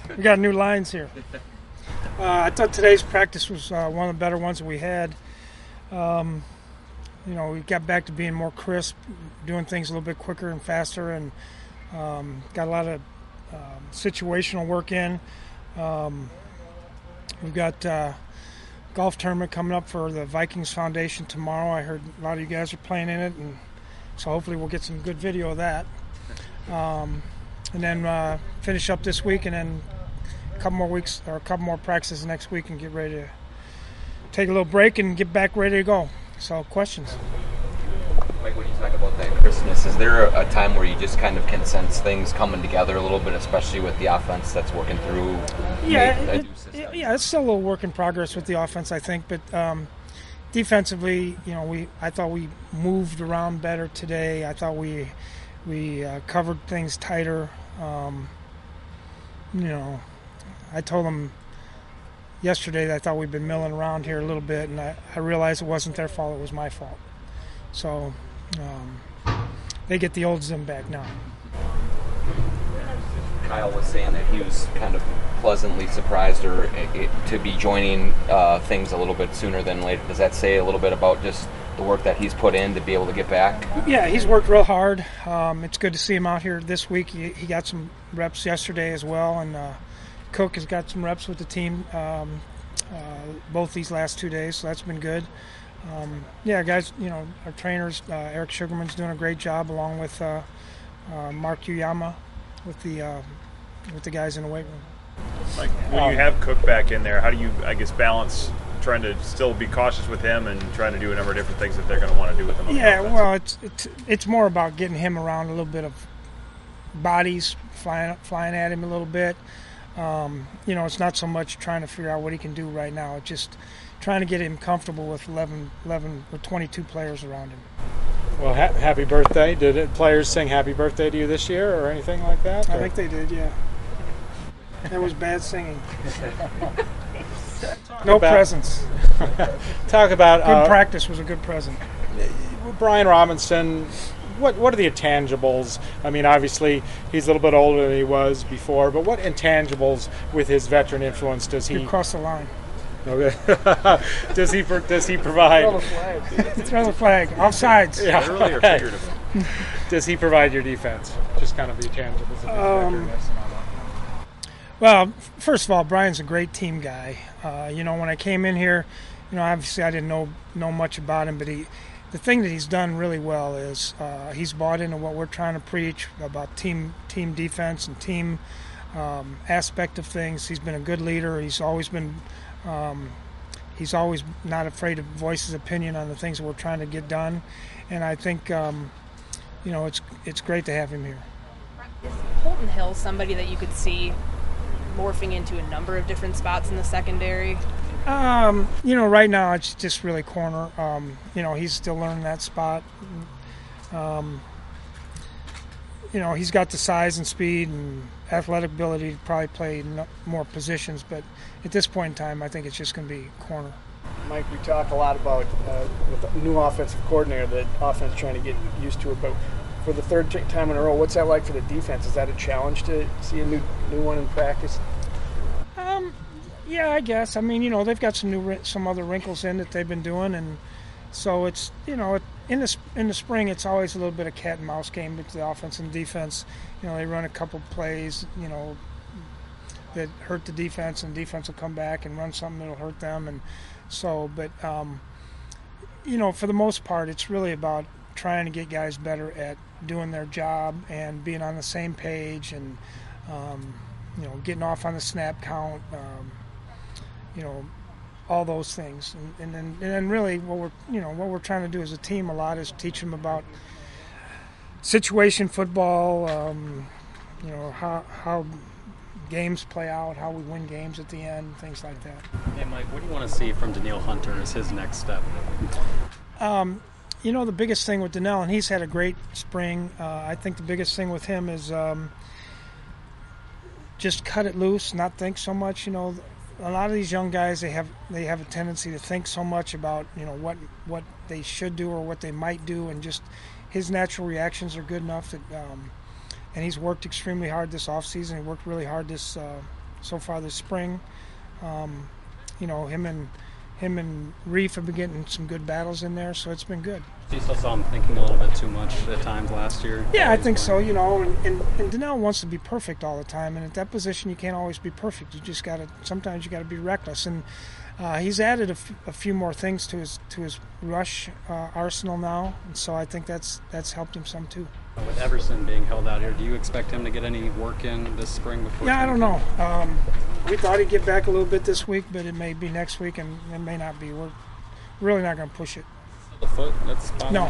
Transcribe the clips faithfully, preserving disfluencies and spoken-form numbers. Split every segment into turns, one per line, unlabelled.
We got new lines here. Uh, I thought today's practice was uh, one of the better ones that we had. Um, you know, we got back to being more crisp, doing things a little bit quicker and faster, and um, got a lot of um, situational work in. Um, we've got uh, golf tournament coming up for the Vikings Foundation tomorrow. I heard a lot of you guys are playing in it, and so hopefully we'll get some good video of that. Um, and then uh, finish up this week, and then a couple more weeks or a couple more practices next week, and get ready to take a little break and get back ready to go. So, questions?
Mike, when you talk about that Christmas, is there a, a time where you just kind of can sense things coming together a little bit, especially with the offense that's working through?
Yeah, it, it, yeah, it's still a little work in progress with the offense, I think, but um, defensively, you know, we I thought we moved around better today. I thought we we uh, covered things tighter. Um, you know, I told them yesterday that I thought we'd been milling around here a little bit, and I, I realized it wasn't their fault, it was my fault. So um, they get the old Zim back now.
Kyle was saying that he was kind of pleasantly surprised or it, to be joining uh, things a little bit sooner than later. Does that say a little bit about just the work that he's put in to be able to get back?
Yeah, he's worked real hard. Um, it's good to see him out here this week. He, he got some reps yesterday as well, and uh, Cook has got some reps with the team um, uh, both these last two days, so that's been good. Um, yeah, guys, you know, our trainers, uh, Eric Sugarman's doing a great job along with uh, uh, Mark Uyama with the uh, with the guys in the weight room.
Like when um, you have Cook back in there, how do you, I guess, balance trying to still be cautious with him and trying to do a number of different things that they're going to want to do with him?
Yeah, well, it's, it's it's more about getting him around a little bit of bodies flying flying at him a little bit. Um, you know, it's not so much trying to figure out what he can do right now. It's just trying to get him comfortable with eleven, eleven or twenty-two players around him.
Well, ha- happy birthday. Did it, players sing happy birthday to you this year or anything like that?
I
or?
think they did, yeah. That was bad singing. No
about,
presents.
Talk about...
Good
uh,
practice was a good present.
Brian Robinson, what what are the intangibles? I mean, obviously, he's a little bit older than he was before, but what intangibles with his veteran influence does he...
You cross the line.
Okay. does he does he provide?
Throw the flag. Throw the flag. Offsides.
Yeah.
Literally or
Right.
figuratively?
Does he provide your defense? Just kind of the intangibles of his
Um,
veteranness and all that.
Well, first of all, Brian's a great team guy. Uh, you know, when I came in here, you know, obviously I didn't know know much about him, but he, the thing that he's done really well is uh, he's bought into what we're trying to preach about team team defense and team um, aspect of things. He's been a good leader. He's always been. Um, he's always not afraid to voice his opinion on the things that we're trying to get done, and I think um, you know it's it's great to have him here.
Is Holton Hill somebody that you could see morphing into a number of different spots in the secondary?
Um, you know, right now it's just really corner. Um, you know, he's still learning that spot. Um, you know, he's got the size and speed and athletic ability to probably play no, more positions, but at this point in time, I think it's just going to be corner.
Mike, we talk a lot about uh, with the new offensive coordinator, the offense trying to get used to it, but for the third t- time in a row, what's that like for the defense? Is that a challenge to see a new new one in practice?
Um, yeah, I guess. I mean, you know, they've got some new some other wrinkles in that they've been doing, and so it's you know, in the in the spring, it's always a little bit of cat and mouse game between the offense and defense. You know, they run a couple plays, you know, that hurt the defense, and defense will come back and run something that'll hurt them, and so. But um, you know, for the most part, it's really about trying to get guys better at doing their job and being on the same page, and um, you know, getting off on the snap count, um, you know, all those things, and, and then and then really what we're you know what we're trying to do as a team a lot is teach them about situation football, um, you know, how how games play out, how we win games at the end, things like that.
Hey Mike, what do you want to see from Danielle Hunter as his next step?
Um, you know, the biggest thing with Danielle, and he's had a great spring, uh, I think the biggest thing with him is um, just cut it loose, not think so much. You know, a lot of these young guys, they have they have a tendency to think so much about, you know, what what they should do or what they might do, and just his natural reactions are good enough that um, and he's worked extremely hard this offseason. He worked really hard this uh, so far this spring. Um, you know, him and him and Reef have been getting some good battles in there, so it's been good.
You still saw him thinking a little bit too much at times last year.
Yeah, I think so. You know, and, and, and Donnell wants to be perfect all the time, and at that position, you can't always be perfect. You just got to. Sometimes you got to be reckless, and uh, he's added a, f- a few more things to his to his rush uh, arsenal now, and so I think that's that's helped him some too.
With Everson being held out here, do you expect him to get any work in this spring before?
Yeah, I don't know. Um, we thought he'd get back a little bit this week, but it may be next week, and it may not be. We're really not going to push it.
The foot, that's fine.
No.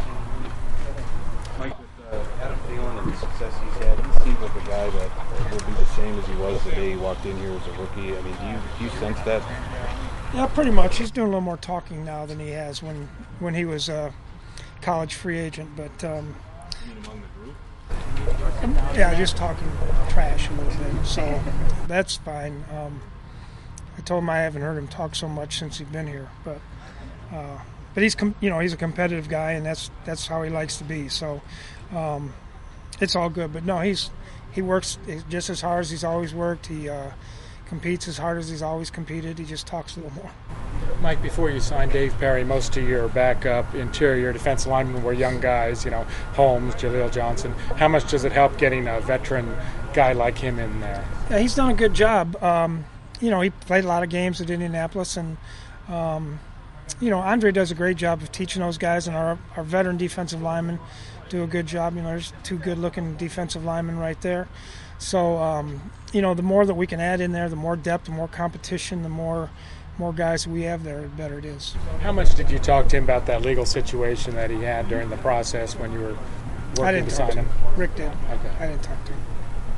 Mike, with uh, Adam Thielen and the success he's had, he seems like a guy that will be the same as he was the day he walked in here as a rookie. I mean, do you do you sense that?
Yeah, pretty much. He's doing a little more talking now than he has when when he was a college free agent. But um,
You mean among the group?
yeah, just talking trash a little bit. So that's fine. Um, I told him I haven't heard him talk so much since he's been here, but. Uh, But he's, com- you know, he's a competitive guy, and that's that's how he likes to be. So, um, it's all good. But no, he's he works just as hard as he's always worked. He uh, competes as hard as he's always competed. He just talks a little more.
Mike, before you signed Dave Perry, most of your backup interior defensive linemen were young guys, you know, Holmes, Jaleel Johnson. How much does it help getting a veteran guy like him in there?
Yeah, he's done a good job. Um, you know, he played a lot of games at Indianapolis, and um, you know, Andre does a great job of teaching those guys, and our our veteran defensive linemen do a good job. You know, there's two good-looking defensive linemen right there. So, um, you know, the more that we can add in there, the more depth, the more competition, the more more guys we have there, the better it is.
How much did you talk to him about that legal situation that he had during the process when you were working
I didn't
to
talk
sign
to
him?
him. Rick did.
Okay.
I didn't talk to him.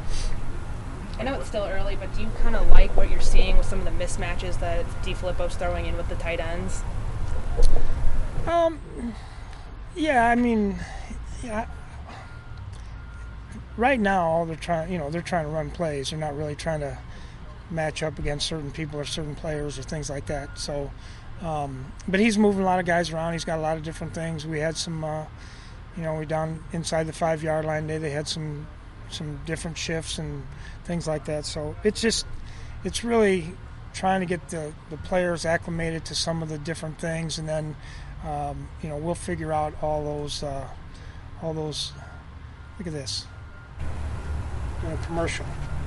I know it's still early, but do you kind of like what you're seeing with some of the mismatches that DeFilippo's throwing in with the tight ends?
Um, yeah, I mean, yeah. Right now, all they're trying, you know, they're trying to run plays. They're not really trying to match up against certain people or certain players or things like that. So, um, but he's moving a lot of guys around. He's got a lot of different things. We had some, uh, you know, we down inside the five-yard line today. They had some some different shifts and things like that. So it's just, it's really trying to get the, the players acclimated to some of the different things, and then, um, you know, we'll figure out all those, uh, all those. Look at this. Doing a commercial.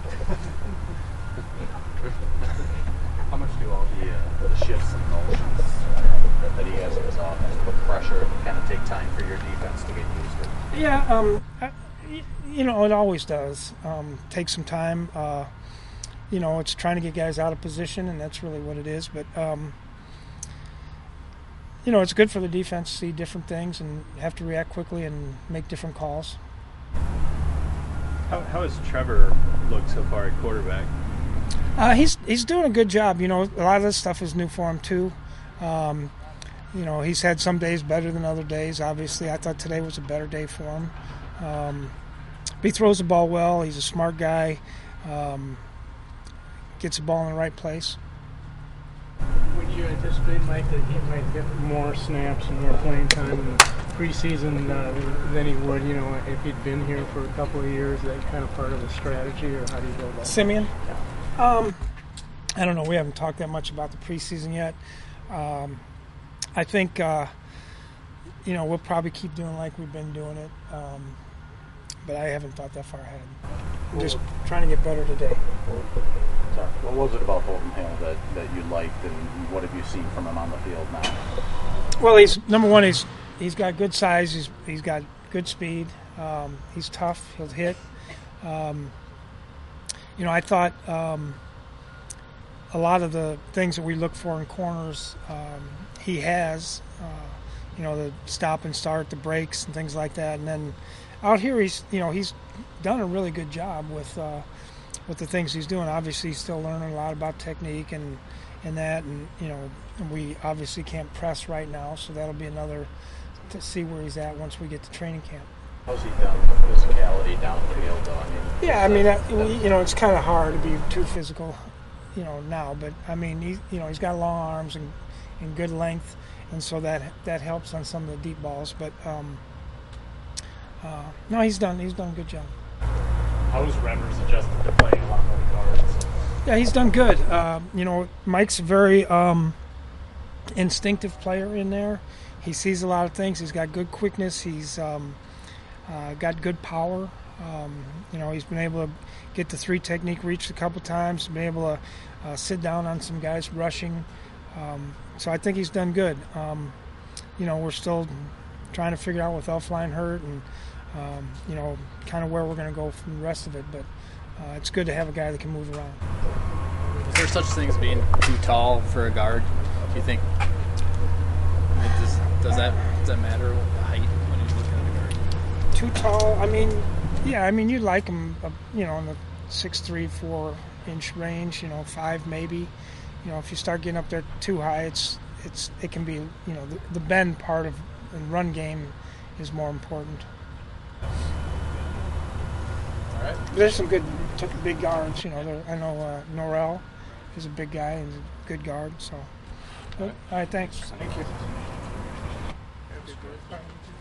How much do all the, uh, the shifts and motions uh, that he has in his offense put pressure and kind of take time for your defense to get used to?
Yeah, um, I, you know, it always does. Um, take some time. Uh, you know, it's trying to get guys out of position, and that's really what it is. But, um, you know, it's good for the defense to see different things and have to react quickly and make different calls.
How, how has Trevor looked so far at quarterback?
Uh, he's he's doing a good job. You know, a lot of this stuff is new for him too. Um, you know, he's had some days better than other days. Obviously, I thought today was a better day for him. Um, but he throws the ball well. He's a smart guy. Um, gets the ball in the right place.
Would you anticipate, Mike, that he might get more snaps and more playing time in preseason uh, than he would, you know, if he'd been here for a couple of years? Is that kind of part of the strategy, or how do you go about it?
Simeon? Um, I don't know. We haven't talked that much about the preseason yet. Um, I think, uh, you know, we'll probably keep doing like we've been doing it. Um, but I haven't thought that far ahead. I'm just trying to get better today.
Sorry. What was it about Holton Hill that, that you liked, and what have you seen from him on the field now?
Well, he's number one. He's he's got good size. He's he's got good speed. Um, he's tough. He'll hit. Um, you know, I thought um, a lot of the things that we look for in corners, um, he has. Uh, you know, the stop and start, the breaks, and things like that. And then out here, he's you know he's done a really good job with uh, with the things he's doing. Obviously, he's still learning a lot about technique and and that, and you know, we obviously can't press right now, so that'll be another to see where he's at once we get to training camp.
How's he done with physicality downfield, though? I mean,
Yeah, I mean, that, you know, it's kind of hard to be too physical, you know, now. But I mean, he, you know, he's got long arms and, and good length, and so that that helps on some of the deep balls. But um, uh, no, he's done he's done a good job.
How has Remmers adjusted to playing a lot more guards?
Yeah, he's done good. Uh, you know, Mike's a very um, instinctive player in there. He sees a lot of things. He's got good quickness. He's um, uh, got good power. Um, you know, he's been able to get the three technique reached a couple times, been able to uh, sit down on some guys rushing. Um, so I think he's done good. Um, you know, we're still trying to figure out with Elfline hurt and, um, you know, kind of where we're going to go from the rest of it. But uh, it's good to have a guy that can move around.
Is there such thing as being too tall for a guard? Do you think? I mean, does, does that does that matter? Height when you're looking at a guard?
Too tall? I mean, yeah. I mean, you'd like him, uh, you know, in the six three, four inch range. You know, five maybe. You know, if you start getting up there too high, it's it's it can be, you know, the, the bend part of the run game is more important.
All right.
There's some good t- big guards. You know, there, I know uh, Norrell is a big guy and a good guard. So, all right, all right thanks.
Thank you.